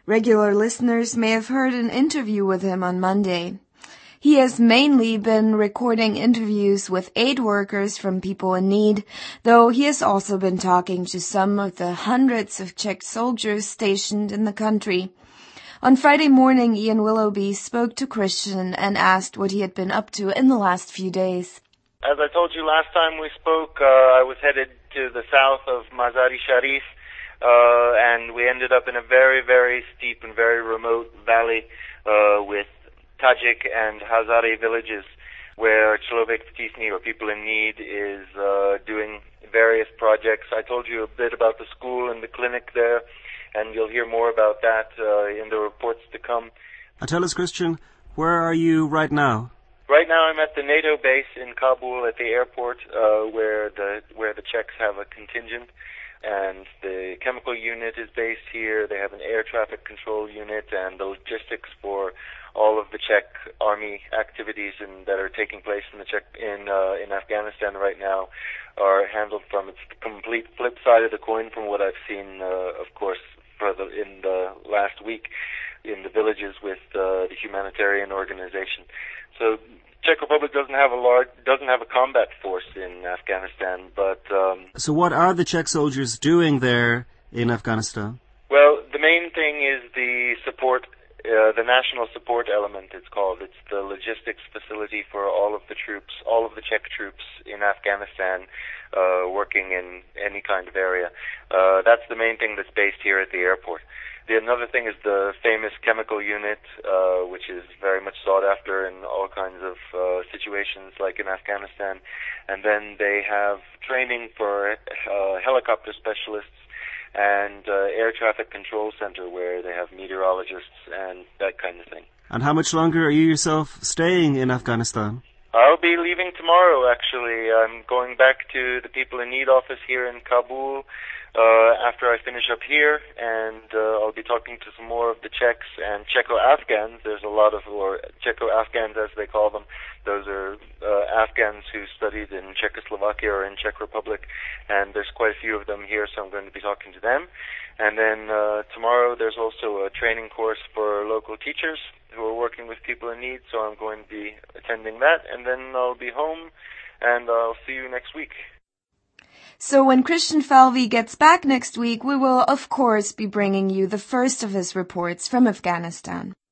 Regular listeners may have heard an interview with him on Monday. He has mainly been recording interviews with aid workers from people in need, though he has also been talking to some of the hundreds of Czech soldiers stationed in the country. On Friday morning, Ian Willoughby spoke to Christian and asked what he had been up to in the last few days. As I told you last time we spoke, I was headed to the south of Mazar-i Sharif, and we ended up in a very, very steep and very remote valley with Tajik and Hazari villages where Člověk v tísni, or People in Need, is doing various projects. I told you a bit about the school and the clinic there, and you'll hear more about that in the reports to come. Tell us, Christian, where are you right now? Right now I'm at the NATO base in Kabul at the airport where the Czechs have a contingent. And the chemical unit is based here. They have an air traffic control unit, and the logistics for all of the Czech army activities that are taking place in Afghanistan right now are handled from its complete flip side of the coin from what I've seen, of course, in the last week in the villages with the humanitarian organization. So Czech Republic doesn't have a combat force in Afghanistan, but So what are the Czech soldiers doing there in Afghanistan? Well, the main thing is the support, the national support element, it's called. It's the logistics facility for all of the troops, all of the Czech troops in Afghanistan working in any kind of area. That's the main thing that's based here at the airport. Another thing is the famous chemical unit, which is very much sought after in all kinds of situations like in Afghanistan. And then they have training for helicopter specialists and air traffic control center where they have meteorologists and that kind of thing. And how much longer are you yourself staying in Afghanistan? I'll be leaving tomorrow, actually. I'm going back to the People in Need office here in Kabul after I finish up here, and I'll be talking to some more of the Czechs and Czecho-Afghans. There's a lot of, or Czecho-Afghans as they call them. Those are Afghans who studied in Czechoslovakia or in Czech Republic, and there's quite a few of them here, so I'm going to be talking to them. And then tomorrow there's also a training course for local teachers who are working with people in need, so I'm going to be attending that, and then I'll be home, and I'll see you next week. So when Christian Falvey gets back next week, we will, of course, be bringing you the first of his reports from Afghanistan.